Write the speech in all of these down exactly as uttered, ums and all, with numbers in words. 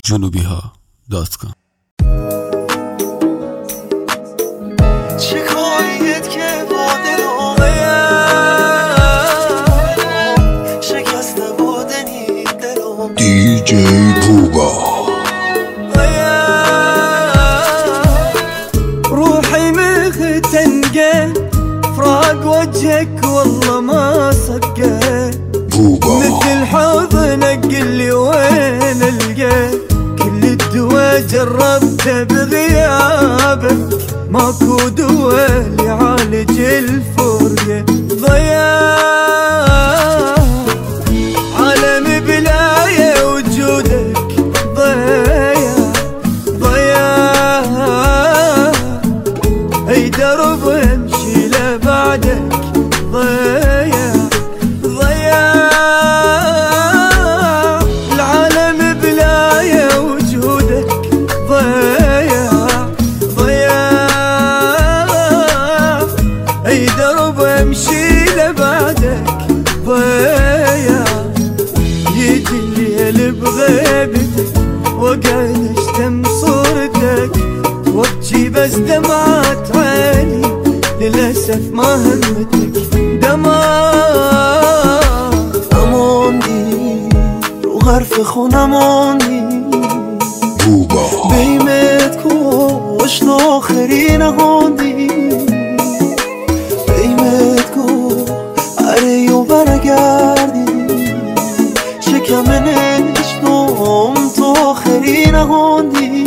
جنوبی ها دات کام. چه کاریت که با دلم شکسته بودنی دلم دی جی پوبا روحي مختنقة فراق وجهك والله ما صدقه بوبا مثل حضنك قلي وين القى كل الدوا جربته بغيابك ماكو دوا يعالج الفرقة ضياع عالم بلاية وجودك ضياع ضياع اي درب امشي لبعدك ضياع ضياع العالم بلاية وجودك ضياع ضياع اي درب امشي لبعدك ضياع يجي الليل بغيبتك وقاعد اشتم صورتك وابكي بس دمعات عيني للأسف ما همتك دمار اموندی رو حرف خونم آموندی بوبا بیمت کشت آخری نخوندی بیمت کن اره یو برگردی شکم نشتم تو آخری نخوندی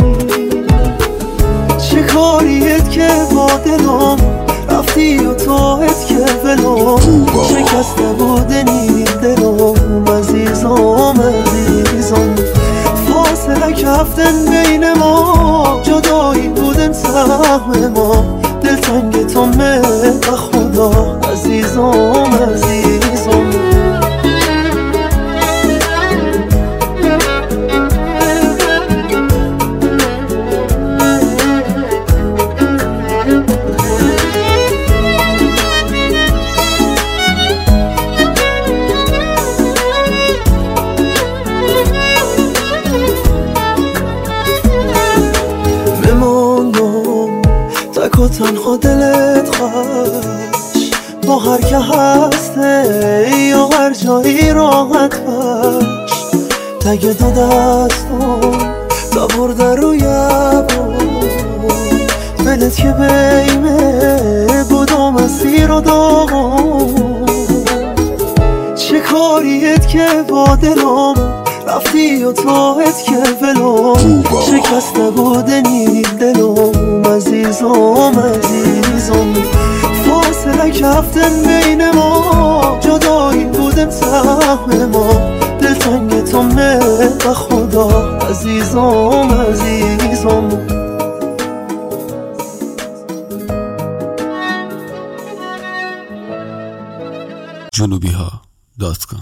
چه کاریت که با دلم رفتی و توت که ولم شکسته بودنی دلم عزیزم عزیزم فاصله کفتن بین ما جدایی بودن سهم ما دلتنگ تو به خدا عزیزم عزیزم تک و تنها دلت خوش با هر که هسته یا هر جایی راحت باش تگ دو دستم تا برده روی دلت که بیمه بودم اسیر و داغم چه کاریت که با دلم رفتی و توت که ولم شکسته بودنی دلم عزیزم عزیزم فاصله کفتن بین ما جدایی بودن سهم ما دلتنگ تو به خدا عزیزم عزیزم جنوبی ها دات کام.